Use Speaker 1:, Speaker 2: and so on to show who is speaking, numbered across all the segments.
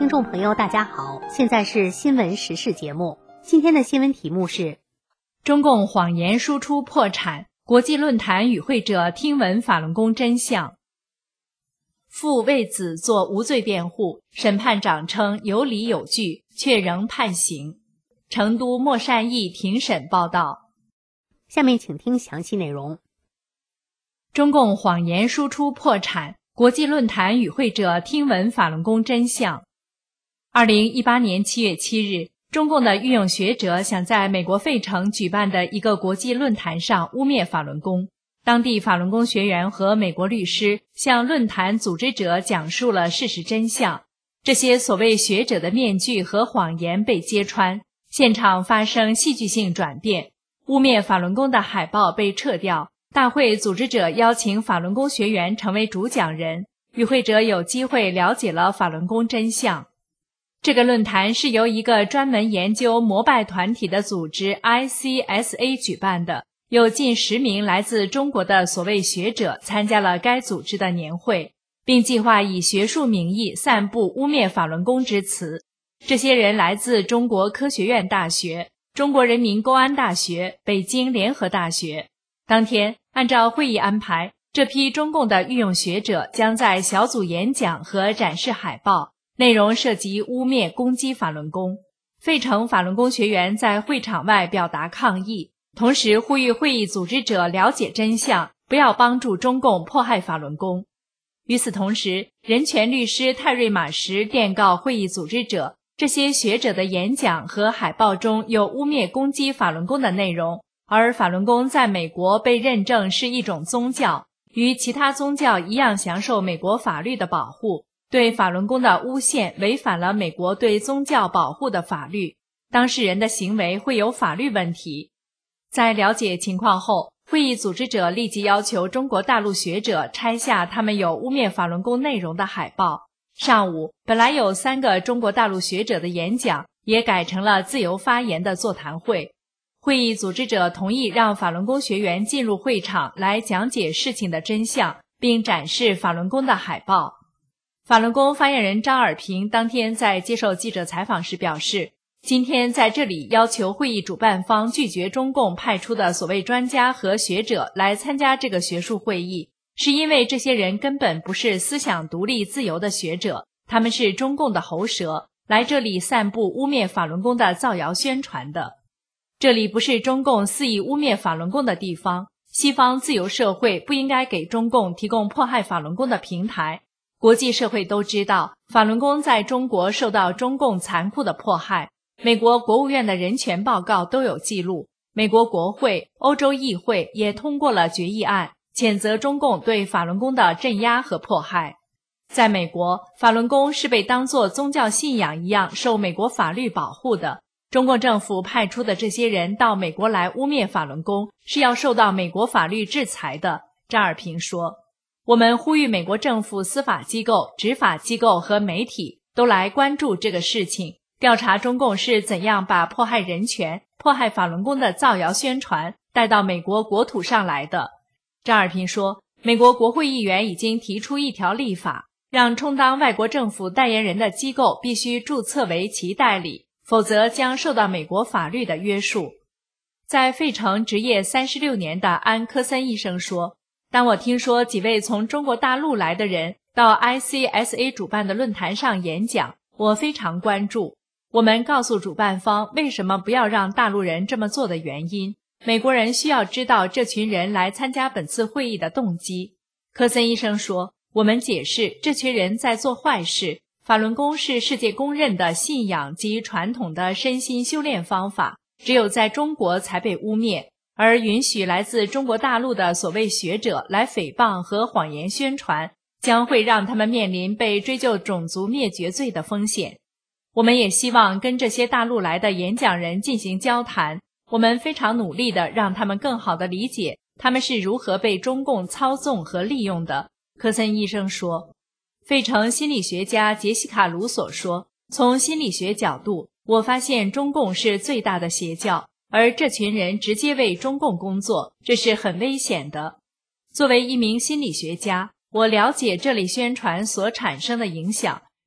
Speaker 1: 听众朋友大家好，现在是新闻时事节目。今天的新闻题目是：
Speaker 2: 中共谎言输出破产，国际论坛与会者听闻法轮功真相。父为子做无罪辩护，审判长称有理有据，却仍判刑。成都莫善义庭审报道。
Speaker 1: 下面请听详细内容。
Speaker 2: 中共谎言输出破产，国际论坛与会者听闻法轮功真相。2018年7月7日，中共的御用学者想在美国费城举办的一个国际论坛上污蔑法轮功。当地法轮功学员和美国律师向论坛组织者讲述了事实真相。这些所谓学者的面具和谎言被揭穿，现场发生戏剧性转变。污蔑法轮功的海报被撤掉，大会组织者邀请法轮功学员成为主讲人，与会者有机会了解了法轮功真相。这个论坛是由一个专门研究膜拜团体的组织 ICSA 举办的，有近10名来自中国的所谓学者参加了该组织的年会，并计划以学术名义散布污蔑法轮功之词。这些人来自中国科学院大学、中国人民公安大学、北京联合大学。当天，按照会议安排，这批中共的御用学者将在小组演讲和展示海报，内容涉及污蔑攻击法轮功。费城法轮功学员在会场外表达抗议，同时呼吁会议组织者了解真相，不要帮助中共迫害法轮功。与此同时，人权律师泰瑞马什电告会议组织者，这些学者的演讲和海报中有污蔑攻击法轮功的内容，而法轮功在美国被认证是一种宗教，与其他宗教一样享受美国法律的保护。对法轮功的诬陷违反了美国对宗教保护的法律，当事人的行为会有法律问题。在了解情况后，会议组织者立即要求中国大陆学者拆下他们有污蔑法轮功内容的海报。上午，本来有3个中国大陆学者的演讲，也改成了自由发言的座谈会。会议组织者同意让法轮功学员进入会场来讲解事情的真相，并展示法轮功的海报。法轮功发言人张尔平当天在接受记者采访时表示，今天在这里要求会议主办方拒绝中共派出的所谓专家和学者来参加这个学术会议，是因为这些人根本不是思想独立自由的学者，他们是中共的喉舌，来这里散布污蔑法轮功的造谣宣传的。这里不是中共肆意污蔑法轮功的地方，西方自由社会不应该给中共提供迫害法轮功的平台。国际社会都知道，法轮功在中国受到中共残酷的迫害，美国国务院的人权报告都有记录，美国国会、欧洲议会也通过了决议案，谴责中共对法轮功的镇压和迫害。在美国，法轮功是被当作宗教信仰一样受美国法律保护的。中共政府派出的这些人到美国来污蔑法轮功，是要受到美国法律制裁的。张尔平说，我们呼吁美国政府司法机构、执法机构和媒体都来关注这个事情，调查中共是怎样把迫害人权、迫害法轮功的造谣宣传带到美国国土上来的。张尔平说，美国国会议员已经提出一条立法，让充当外国政府代言人的机构必须注册为其代理，否则将受到美国法律的约束。在费城执业36年的安科森医生说，当我听说几位从中国大陆来的人到 ICSA 主办的论坛上演讲，我非常关注。我们告诉主办方为什么不要让大陆人这么做的原因，美国人需要知道这群人来参加本次会议的动机。科森医生说，我们解释这群人在做坏事，法轮功是世界公认的信仰及传统的身心修炼方法，只有在中国才被污蔑，而允许来自中国大陆的所谓学者来诽谤和谎言宣传，将会让他们面临被追究种族灭绝罪的风险。我们也希望跟这些大陆来的演讲人进行交谈，我们非常努力地让他们更好地理解他们是如何被中共操纵和利用的。科森医生说，费城心理学家杰西卡·卢索说，从心理学角度，我发现中共是最大的邪教，而这群人直接为中共工作，这是很危险的。作为一名心理学家，我了解这类宣传所产生的影响，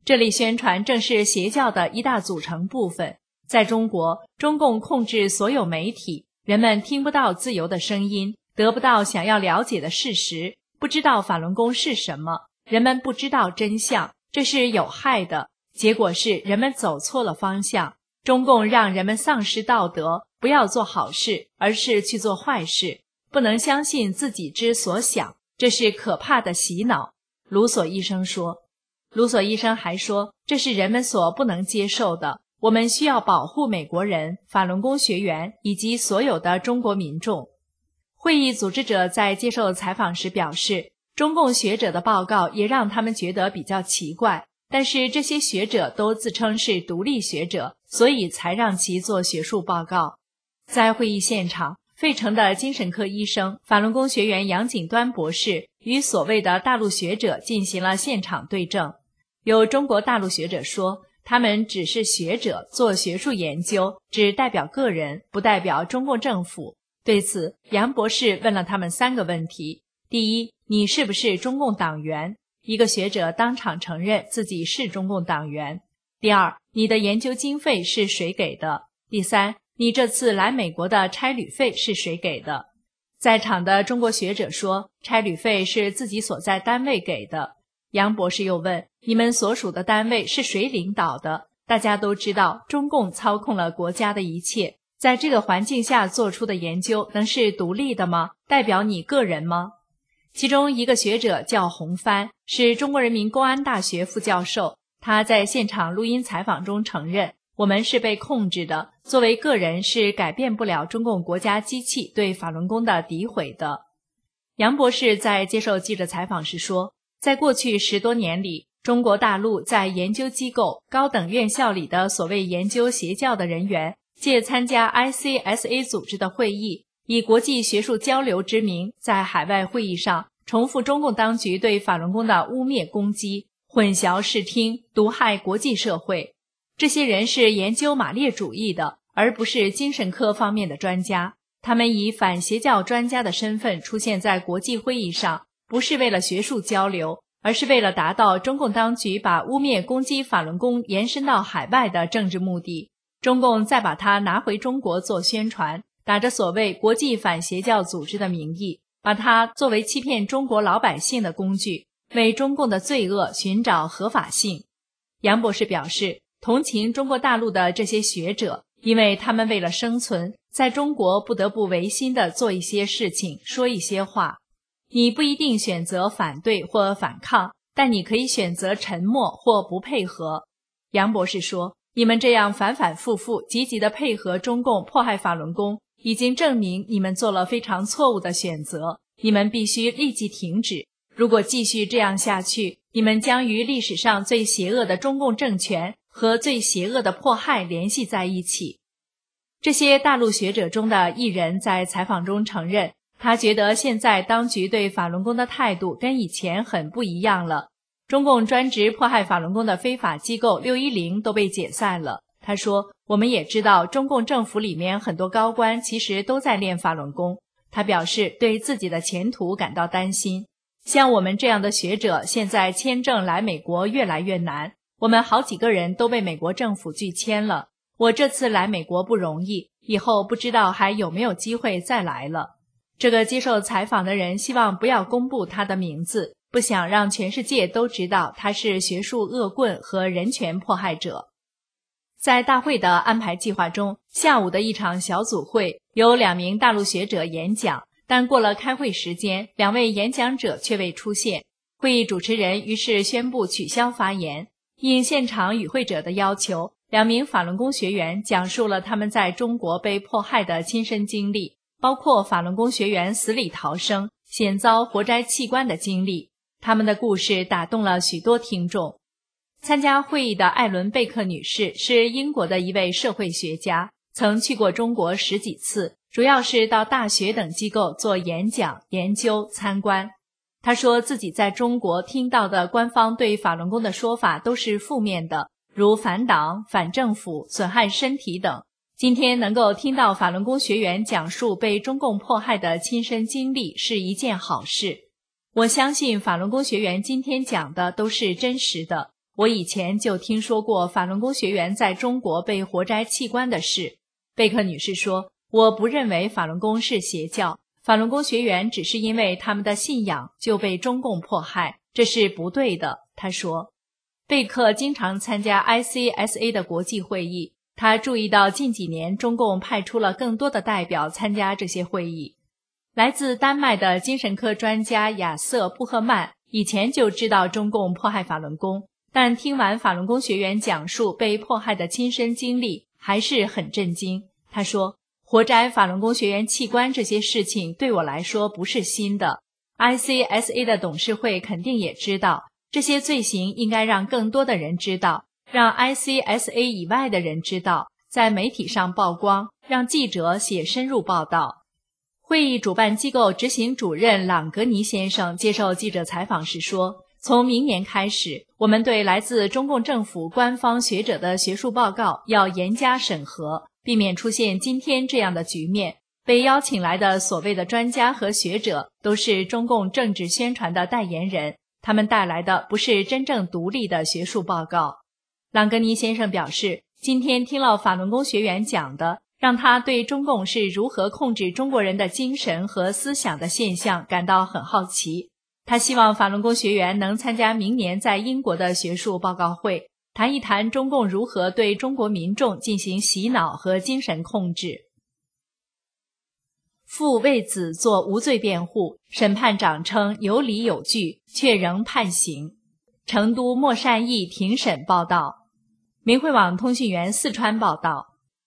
Speaker 2: 这类宣传正是邪教的一大组成部分。在中国，中共控制所有媒体，人们听不到自由的声音，得不到想要了解的事实，不知道法轮功是什么，人们不知道真相，这是有害的。结果是人们走错了方向，中共让人们丧失道德，不要做好事，而是去做坏事，不能相信自己之所想，这是可怕的洗脑。卢索医生说。卢索医生还说，这是人们所不能接受的，我们需要保护美国人、法轮功学员以及所有的中国民众。会议组织者在接受采访时表示，中共学者的报告也让他们觉得比较奇怪，但是这些学者都自称是独立学者，所以才让其做学术报告。在会议现场，费城的精神科医生、法轮功学员杨景端博士与所谓的大陆学者进行了现场对证。有中国大陆学者说，他们只是学者，做学术研究，只代表个人，不代表中共政府。对此，杨博士问了他们3个问题。第一，你是不是中共党员？一个学者当场承认自己是中共党员。第二，你的研究经费是谁给的？第三，你这次来美国的差旅费是谁给的？在场的中国学者说，差旅费是自己所在单位给的。杨博士又问，你们所属的单位是谁领导的？大家都知道，中共操控了国家的一切，在这个环境下做出的研究能是独立的吗？代表你个人吗？其中一个学者叫洪帆，是中国人民公安大学副教授，他在现场录音采访中承认，我们是被控制的，作为个人是改变不了中共国家机器对法轮功的诋毁的。杨博士在接受记者采访时说，在过去10多年里，中国大陆在研究机构、高等院校里的所谓研究邪教的人员，借参加 ICSA 组织的会议，以国际学术交流之名，在海外会议上重复中共当局对法轮功的污蔑攻击，混淆视听，毒害国际社会。这些人是研究马列主义的，而不是精神科方面的专家。他们以反邪教专家的身份出现在国际会议上，不是为了学术交流，而是为了达到中共当局把污蔑攻击法轮功延伸到海外的政治目的。中共再把它拿回中国做宣传，打着所谓国际反邪教组织的名义，把它作为欺骗中国老百姓的工具，为中共的罪恶寻找合法性。杨博士表示，同情中国大陆的这些学者，因为他们为了生存，在中国不得不违心地做一些事情，说一些话。你不一定选择反对或反抗，但你可以选择沉默或不配合。杨博士说，你们这样反反复复积极地配合中共迫害法轮功，已经证明你们做了非常错误的选择，你们必须立即停止。如果继续这样下去，你们将与历史上最邪恶的中共政权和最邪恶的迫害联系在一起。这些大陆学者中的一人在采访中承认，他觉得现在当局对法轮功的态度跟以前很不一样了。中共专职迫害法轮功的非法机构610都被解散了。他说，我们也知道中共政府里面很多高官其实都在练法轮功。他表示对自己的前途感到担心。像我们这样的学者，现在签证来美国越来越难，我们好几个人都被美国政府拒签了。我这次来美国不容易，以后不知道还有没有机会再来了。这个接受采访的人希望不要公布他的名字，不想让全世界都知道他是学术恶棍和人权迫害者。在大会的安排计划中，下午的一场小组会有2名大陆学者演讲，但过了开会时间，2位演讲者却未出现。会议主持人于是宣布取消发言。应现场与会者的要求，2名法轮功学员讲述了他们在中国被迫害的亲身经历，包括法轮功学员死里逃生、险遭活摘器官的经历。他们的故事打动了许多听众。参加会议的艾伦贝克女士是英国的一位社会学家，曾去过中国10几次，主要是到大学等机构做演讲、研究、参观。她说自己在中国听到的官方对法轮功的说法都是负面的，如反党、反政府、损害身体等。今天能够听到法轮功学员讲述被中共迫害的亲身经历是一件好事。我相信法轮功学员今天讲的都是真实的， 我以前就听说过法轮功学员在中国被活摘器官的事。贝克女士说，我不认为法轮功是邪教，法轮功学员只是因为他们的信仰就被中共迫害，这是不对的。她说，贝克经常参加 ICSA 的国际会议，他注意到近几年中共派出了更多的代表参加这些会议。来自丹麦的精神科专家亚瑟·布赫曼以前就知道中共迫害法轮功，但听完法轮功学员讲述被迫害的亲身经历，还是很震惊。他说，活摘法轮功学员器官这些事情对我来说不是新的， ICSA 的董事会肯定也知道，这些罪行应该让更多的人知道，让 ICSA 以外的人知道，在媒体上曝光，让记者写深入报道。会议主办机构执行主任朗格尼先生接受记者采访时说，从明年开始，我们对来自中共政府官方学者的学术报告要严加审核，避免出现今天这样的局面。被邀请来的所谓的专家和学者都是中共政治宣传的代言人，他们带来的不是真正独立的学术报告。朗格尼先生表示，今天听了法轮功学员讲的，让他对中共是如何控制中国人的精神和思想的现象感到很好奇。他希望法轮功学员能参加明年在英国的学术报告会，谈一谈中共如何对中国民众进行洗脑和精神控制。父为子做无罪辩护，审判长称有理有据，却仍判刑。成都莫善义庭审报道。明慧网通讯员四川报道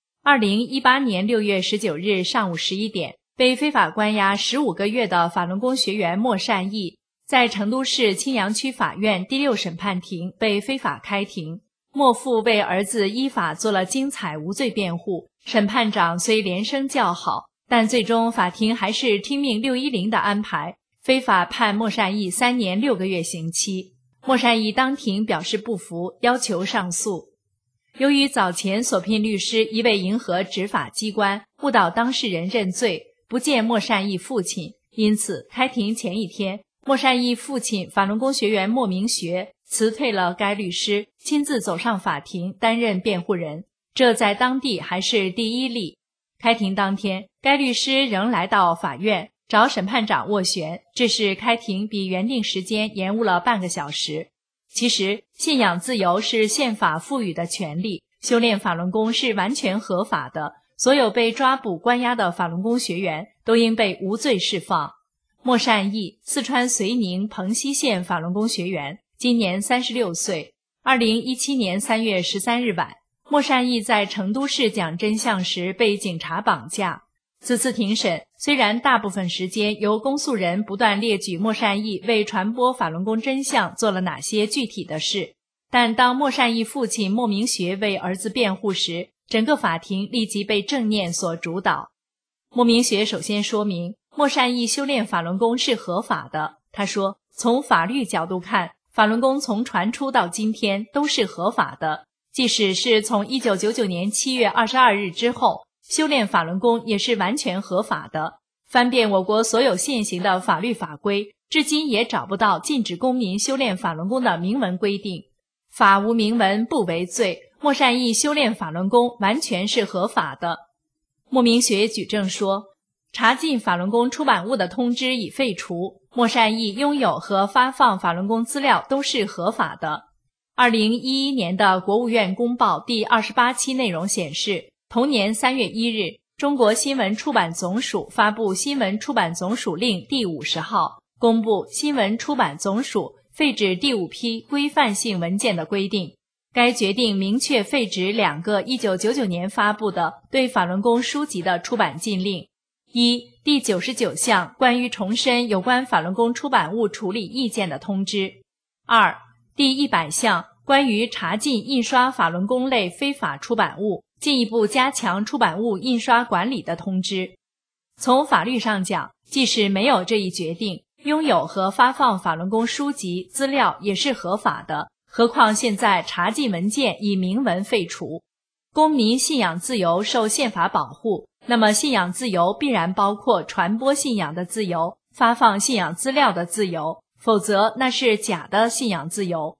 Speaker 2: ，2018年6月19日上午11点，被非法关押15个月的法轮功学员莫善义，在成都市青羊区法院第6审判庭被非法开庭。莫父为儿子依法做了精彩无罪辩护，审判长虽连声叫好，但最终法庭还是听命610的安排，非法判莫善义3年6个月刑期。莫善义当庭表示不服，要求上诉。由于早前所聘律师一味迎合执法机关，误导当事人认罪，不见莫善义父亲，因此开庭前一天，莫善义父亲法轮功学员莫明学辞退了该律师，亲自走上法庭担任辩护人，这在当地还是第一例。开庭当天，该律师仍来到法院找审判长斡旋，致使开庭比原定时间延误了半个小时。其实，信仰自由是宪法赋予的权利，修炼法轮功是完全合法的，所有被抓捕关押的法轮功学员都应被无罪释放。莫善义，四川遂宁蓬溪县法轮功学员，今年36岁。2017年3月13日晚，莫善义在成都市讲真相时被警察绑架。此次庭审虽然大部分时间由公诉人不断列举莫善义为传播法轮功真相做了哪些具体的事，但当莫善义父亲莫明学为儿子辩护时，整个法庭立即被正念所主导。莫明学首先说明，莫善义修炼法轮功是合法的。他说，从法律角度看，法轮功从传出到今天都是合法的，即使是从1999年7月22日之后，修炼法轮功也是完全合法的。翻遍我国所有现行的法律法规，至今也找不到禁止公民修炼法轮功的明文规定。法无明文不为罪，莫善义修炼法轮功完全是合法的。莫明学举证说，查禁法轮功出版物的通知已废除，莫善义拥有和发放法轮功资料都是合法的。2011年的国务院公报第28期内容显示，同年3月1日，中国新闻出版总署发布新闻出版总署令第50号，公布新闻出版总署废止第5批规范性文件的规定。该决定明确废止2个1999年发布的对法轮功书籍的出版禁令：一、第99项关于重申有关法轮功出版物处理意见的通知；二、第100项关于查禁印刷法轮功类非法出版物，进一步加强出版物印刷管理的通知。从法律上讲，即使没有这一决定，拥有和发放法轮功书籍资料也是合法的，何况现在查禁文件已明文废除。公民信仰自由受宪法保护，那么信仰自由必然包括传播信仰的自由，发放信仰资料的自由，否则那是假的信仰自由。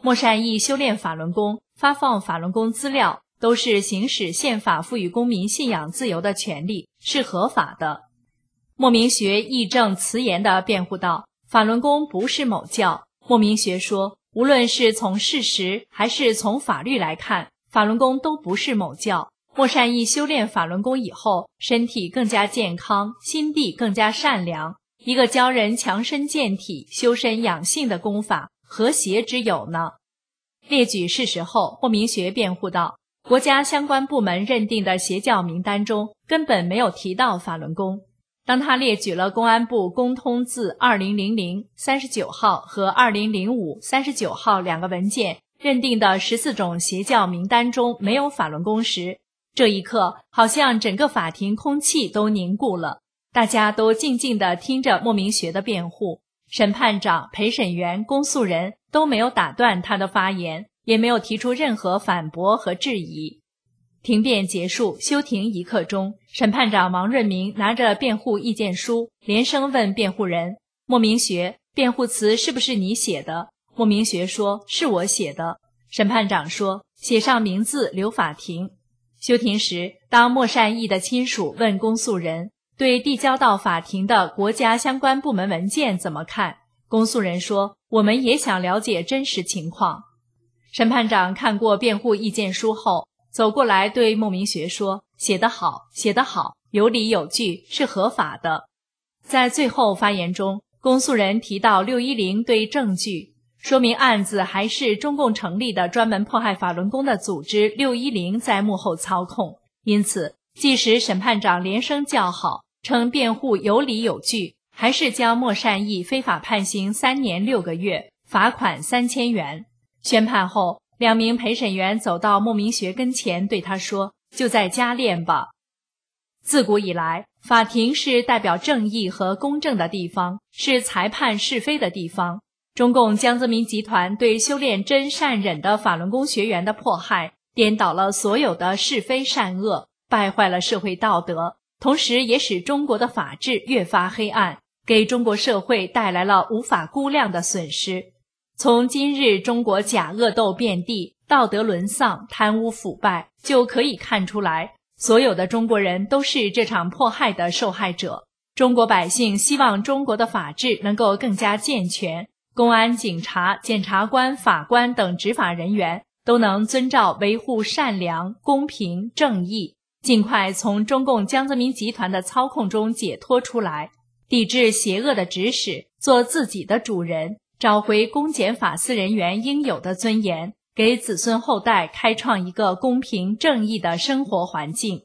Speaker 2: 莫善意修炼法轮功、发放法轮功资料，都是行使宪法赋予公民信仰自由的权利，是合法的。莫明学义正辞严地辩护道，法轮功不是某教。莫明学说，无论是从事实还是从法律来看，法轮功都不是某教。莫善意修炼法轮功以后，身体更加健康，心地更加善良。一个教人强身健体、修身养性的功法，何邪之有呢？列举事实后，莫明学辩护道，国家相关部门认定的邪教名单中根本没有提到法轮功。当他列举了公安部公通字2000 39号和2005 39号两个文件认定的14种邪教名单中没有法轮功时，这一刻好像整个法庭空气都凝固了，大家都静静地听着莫明学的辩护，审判长、陪审员、公诉人都没有打断他的发言，也没有提出任何反驳和质疑。庭辩结束，休庭一刻钟，审判长王润明拿着辩护意见书，连声问辩护人：莫明学，辩护词是不是你写的？莫明学说：是我写的。审判长说：写上名字留法庭。休庭时，当莫善意的亲属问公诉人对递交到法庭的国家相关部门文件怎么看，公诉人说：我们也想了解真实情况。审判长看过辩护意见书后，走过来对莫明学说：写得好，写得好，有理有据，是合法的。在最后发言中，公诉人提到610对证据，说明案子还是中共成立的专门迫害法轮功的组织610在幕后操控。因此，即使审判长连声叫好，称辩护有理有据，还是将莫善意非法判刑3年6个月，罚款3000元。宣判后，2名陪审员走到莫明学跟前对他说：就在家练吧。自古以来，法庭是代表正义和公正的地方，是裁判是非的地方。中共江泽民集团对修炼真善忍的法轮功学员的迫害，颠倒了所有的是非善恶，败坏了社会道德，同时也使中国的法治越发黑暗，给中国社会带来了无法估量的损失。从今日中国假恶斗遍地，道德沦丧，贪污腐败，就可以看出来，所有的中国人都是这场迫害的受害者。中国百姓希望中国的法治能够更加健全，公安、警察、检察官、法官等执法人员都能遵照维护善良、公平、正义，尽快从中共江泽民集团的操控中解脱出来，抵制邪恶的指使，做自己的主人，找回公检法司人员应有的尊严，给子孙后代开创一个公平正义的生活环境。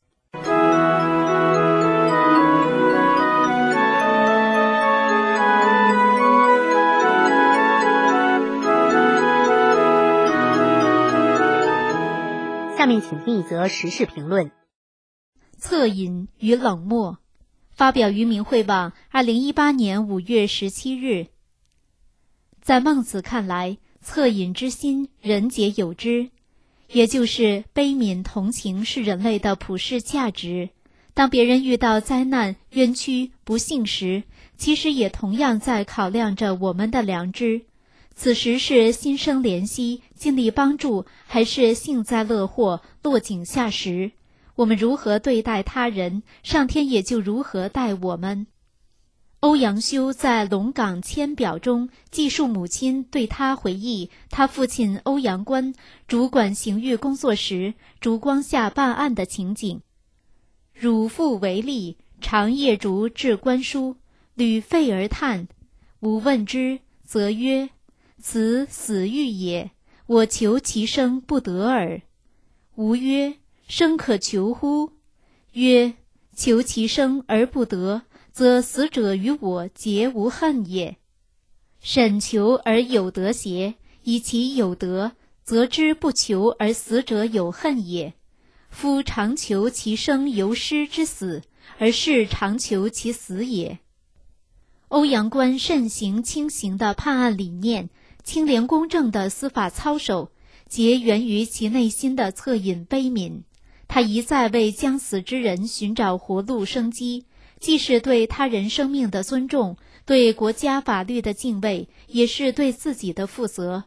Speaker 1: 下面请听一则时事评论。
Speaker 3: 恻隐与冷漠，发表于明慧网2018年5月17日。在孟子看来，恻隐之心，人皆有之，也就是悲悯同情是人类的普世价值。当别人遇到灾难、冤屈、不幸时，其实也同样在考量着我们的良知。此时是心生怜惜，尽力帮助，还是幸灾乐祸，落井下石？我们如何对待他人，上天也就如何待我们。欧阳修在龙岗签表中记述母亲对他回忆他父亲欧阳关主管刑狱工作时烛光下办案的情景。汝父为吏，常夜烛治官书，屡废而叹，吾问之，则曰：此死狱也，我求其生不得耳。吾曰：生可求乎？曰：求其生而不得，则死者与我皆无恨也。审求而有德邪？以其有德，则知不求而死者有恨也。夫常求其生由师之死，而是常求其死也。欧阳关慎行轻刑的判案理念，清廉公正的司法操守，皆源于其内心的恻隐悲悯。他一再为将死之人寻找活路生机，既是对他人生命的尊重，对国家法律的敬畏，也是对自己的负责。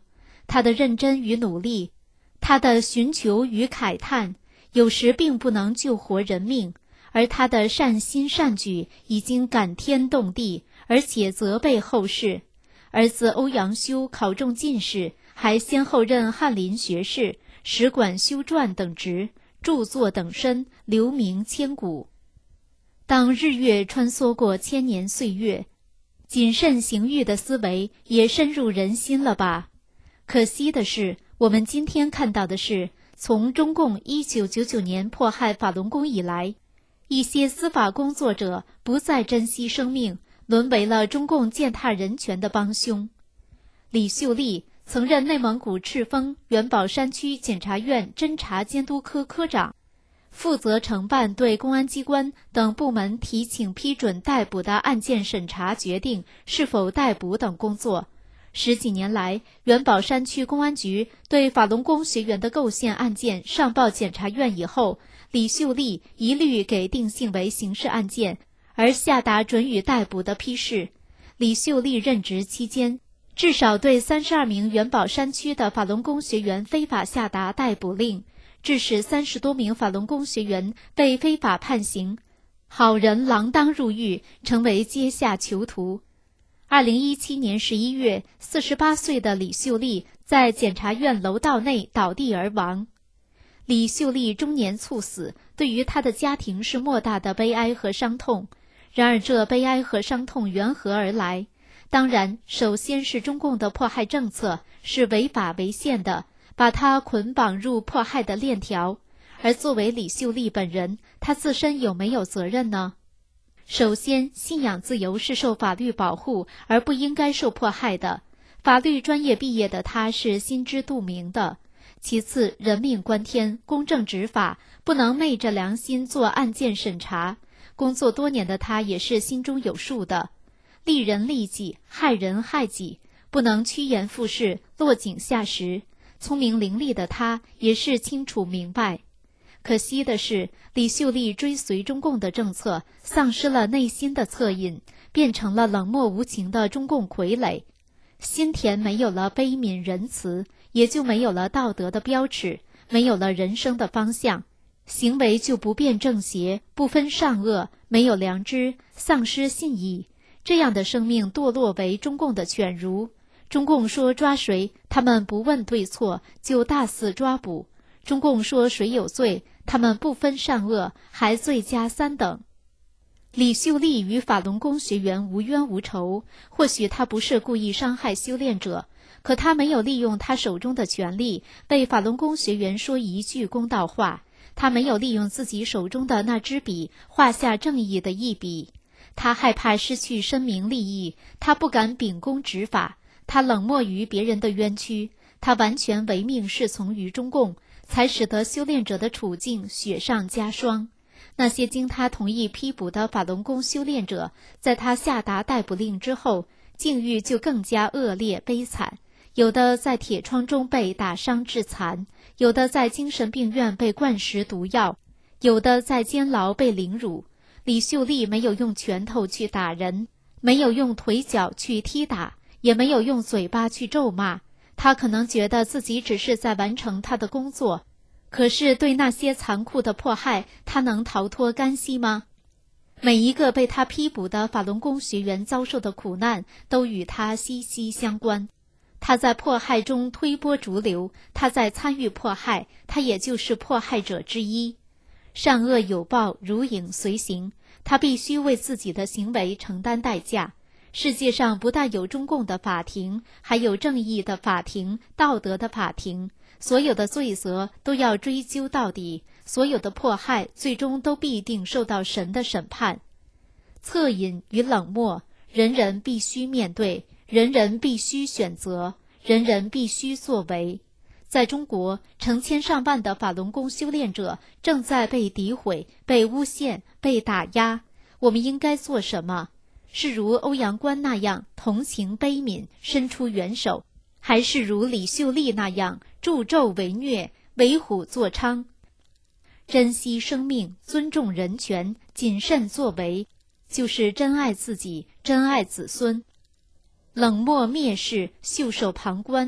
Speaker 3: 他的认真与努力，他的寻求与慨叹，有时并不能救活人命，而他的善心善举已经感天动地，而且责备后世。儿子欧阳修考中进士，还先后任翰林学士、使馆修撰等职，著作等身，留名千古。当日月穿梭过千年岁月，谨慎行育的思维也深入人心了吧？可惜的是，我们今天看到的是，从中共1999年迫害法轮功以来，一些司法工作者不再珍惜生命，沦为了中共践踏人权的帮凶。李秀丽曾任内蒙古赤峰元宝山区检察院侦查监督科科长，负责承办对公安机关等部门提请批准逮捕的案件审查决定是否逮捕等工作。10几年来，元宝山区公安局对法轮功学员的构陷案件上报检察院以后，李秀丽一律给定性为刑事案件，而下达准予逮捕的批示。李秀丽任职期间，至少对32名元宝山区的法轮功学员非法下达逮捕令，致使30多名法轮功学员被非法判刑，好人锒铛入狱，成为阶下囚徒。2017年11月，48岁的李秀丽在检察院楼道内倒地而亡。李秀丽中年猝死，对于她的家庭是莫大的悲哀和伤痛。然而这悲哀和伤痛缘何而来？当然，首先是中共的迫害政策是违法违宪的，把她捆绑入迫害的链条。而作为李秀丽本人，她自身有没有责任呢？首先，信仰自由是受法律保护而不应该受迫害的，法律专业毕业的她是心知肚明的。其次，人命关天，公正执法，不能昧着良心做案件审查。工作多年的她也是心中有数的，利人利己，害人害己，不能趋炎附势，落井下石。聪明伶俐的她也是清楚明白。可惜的是，李秀丽追随中共的政策，丧失了内心的恻隐，变成了冷漠无情的中共傀儡。心田没有了悲悯仁慈，也就没有了道德的标尺，没有了人生的方向，行为就不辨正邪，不分善恶，没有良知，丧失信义。这样的生命堕落为中共的犬儒。中共说抓谁，他们不问对错，就大肆抓捕。中共说谁有罪，他们不分善恶，还罪加3等。李秀丽与法轮功学员无冤无仇，或许他不是故意伤害修炼者，可他没有利用他手中的权力为法轮功学员说一句公道话，他没有利用自己手中的那支笔画下正义的一笔。他害怕失去声名利益，他不敢秉公执法，他冷漠于别人的冤屈，他完全唯命是从于中共，才使得修炼者的处境雪上加霜。那些经他同意批捕的法轮功修炼者，在他下达逮捕令之后，境遇就更加恶劣悲惨。有的在铁窗中被打伤致残，有的在精神病院被灌食毒药，有的在监牢被凌辱。李秀丽没有用拳头去打人，没有用腿脚去踢打，也没有用嘴巴去咒骂。他可能觉得自己只是在完成他的工作，可是对那些残酷的迫害，他能逃脱干系吗？每一个被他批捕的法轮功学员遭受的苦难，都与他息息相关。他在迫害中推波逐流，他在参与迫害，他也就是迫害者之一。善恶有报，如影随形，他必须为自己的行为承担代价。世界上不但有中共的法庭，还有正义的法庭，道德的法庭。所有的罪责都要追究到底，所有的迫害最终都必定受到神的审判。恻隐与冷漠，人人必须面对，人人必须选择，人人必须作为。在中国，成千上万的法轮功修炼者正在被诋毁、被诬陷、被打压。我们应该做什么？是如欧阳关那样同情悲悯，伸出援手，还是如李秀丽那样助纣为虐，为虎作伥？珍惜生命，尊重人权，谨慎作为，就是真爱自己，真爱子孙。冷漠蔑视，袖手旁观，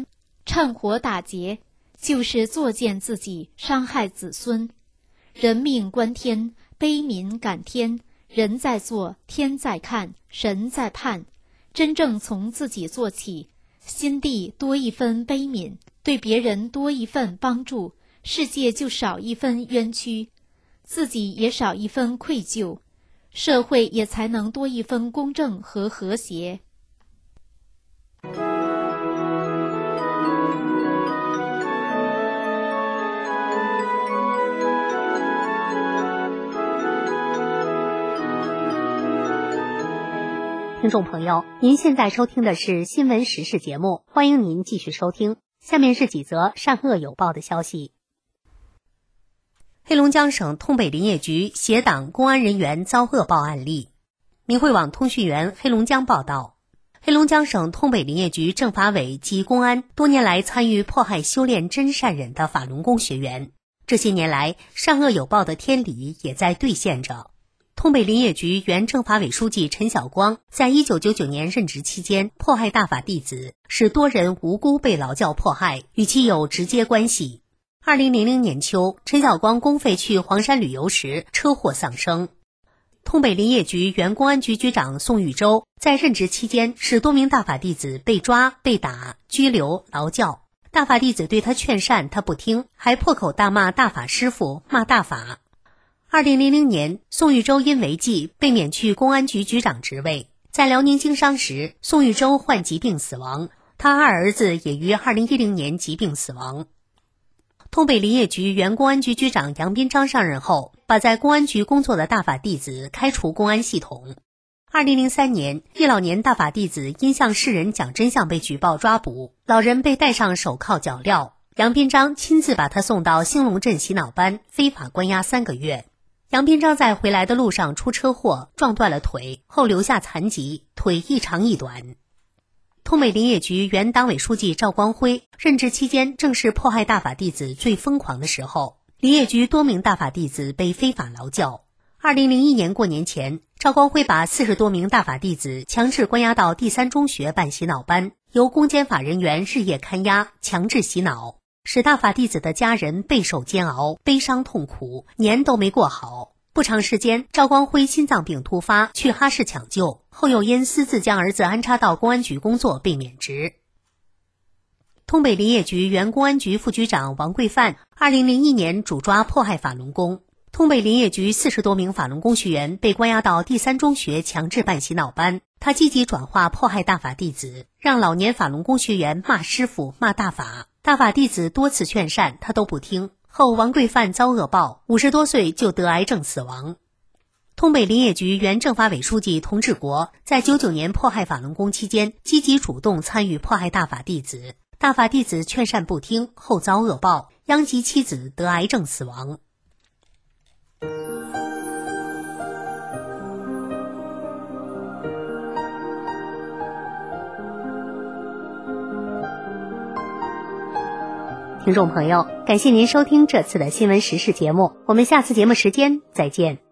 Speaker 3: 趁火打劫，就是作践自己，伤害子孙。人命关天，悲民感天，人在做，天在看，神在判。真正从自己做起，心地多一分悲悯，对别人多一份帮助，世界就少一分冤屈，自己也少一分愧疚，社会也才能多一分公正和和谐。
Speaker 1: 听众朋友，您现在收听的是新闻时事节目，欢迎您继续收听。下面是几则善恶有报的消息。黑龙江省通北林业局协党公安人员遭恶报案例。明慧网通讯员黑龙江报道，黑龙江省通北林业局政法委及公安多年来参与迫害修炼真善忍的法轮功学员，这些年来善恶有报的天理也在兑现着。通北林业局原政法委书记陈晓光在1999年任职期间迫害大法弟子，使多人无辜被劳教迫害，与其有直接关系。2000年秋，陈晓光公费去黄山旅游时车祸丧生。通北林业局原公安局局长宋玉洲在任职期间使多名大法弟子被抓、被打、拘留、劳教。大法弟子对他劝善，他不听，还破口大骂大法师父，骂大法。2000年，宋玉洲因违纪被免去公安局局长职位。在辽宁经商时，宋玉洲患疾病死亡，他二儿子也于2010年疾病死亡。通北林业局原公安局局长杨斌章上任后，把在公安局工作的大法弟子开除公安系统。2003年，一老年大法弟子因向世人讲真相被举报抓捕，老人被戴上手铐脚镣，杨斌章亲自把他送到兴隆镇洗脑班，非法关押3个月。杨斌章在回来的路上出车祸，撞断了腿，后留下残疾，腿一长一短。通北林业局原党委书记赵光辉任职期间正是迫害大法弟子最疯狂的时候，林业局多名大法弟子被非法劳教。2001年过年前，赵光辉把40多名大法弟子强制关押到第3中学办洗脑班，由公检法人员日夜看押，强制洗脑，使大法弟子的家人备受煎熬，悲伤痛苦，年都没过好。不长时间，赵光辉心脏病突发，去哈市抢救，后又因私自将儿子安插到公安局工作被免职。通北林业局原公安局副局长王贵范2001年主抓迫害法轮功，通北林业局40多名法轮功学员被关押到第3中学强制办洗脑班，他积极转化迫害大法弟子，让老年法轮功学员骂师傅、骂大法，大法弟子多次劝善，他都不听。后王贵范遭恶报，50多岁就得癌症死亡。通北林业局原政法委书记童志国在99年迫害法轮功期间积极主动参与迫害大法弟子，大法弟子劝善不听，后遭恶报，殃及妻子，得癌症死亡。听众朋友，感谢您收听这次的新闻时事节目，我们下次节目时间再见。